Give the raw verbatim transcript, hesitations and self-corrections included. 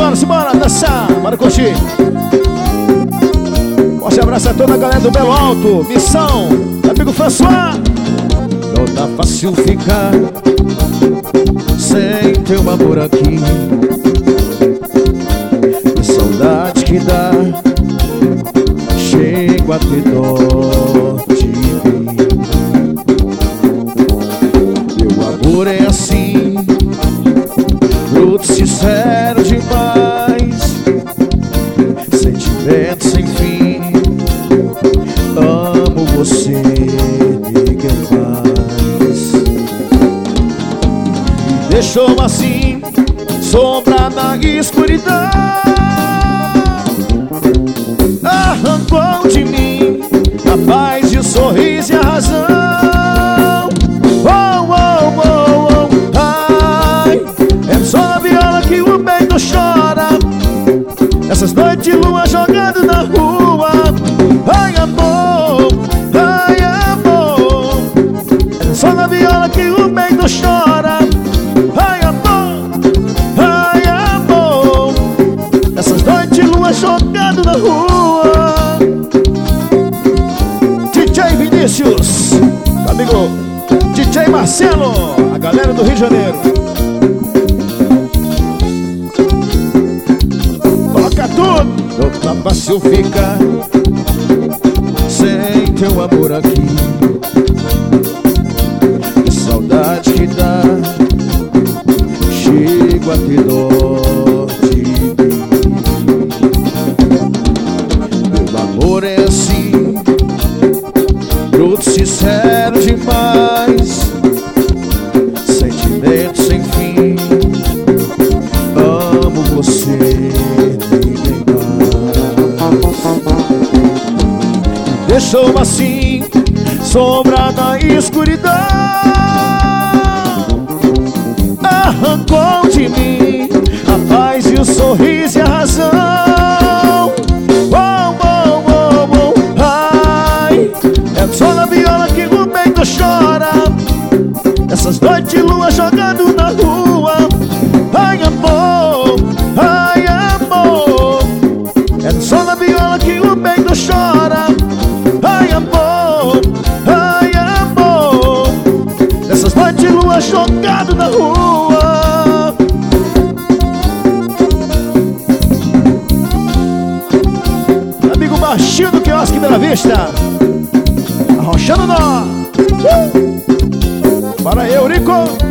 simbora, simbora, dançar, bora curtir. Forte abraço a toda a galera do Belo Alto, Missão, amigo François. Não tá fácil ficar sem teu amor aqui. Que saudade que dá, chego a ter dó de mim. Meu amor é assim, bruto, sincero demais, sentimento sem fim. Amo você, ninguém mais. Me deixou assim, sombra na escuridão. Arrancou de mim a paz e o sorriso e a razão. Oh, oh, oh, oh, ai, é só na viola que o peito chora. Essas noites de lua jogando na rua. Ai, amor, ai, amor, é só na viola que o peito chora. Ai, amor, ai, amor, essas noites de lua jogando na rua. D J Vinícius, amigo D J Marcelo, a galera do Rio de Janeiro. Toca tudo. Não tá fácil ficar sem teu amor aqui. Que saudade que dá, chego a ter dó de mim. Meu amor é assim, bruto, sincero demais, sentimento sem fim. Amo você, ninguém mais. Deixou assim, sombra na escuridão. Arrancou de mim a paz e o sorriso e a razão. Oh, oh, oh, oh, ai, é só na viola que o peito chora. Essas noites de lua jogando na rua. Ai, amor, ai, amor, é só na viola que o peito chora. Ai, amor, ai, amor, essas noites de lua jogado na rua. Amigo baixinho do quiosque Bela Vista, arrochando nó. uh! Para Eurico.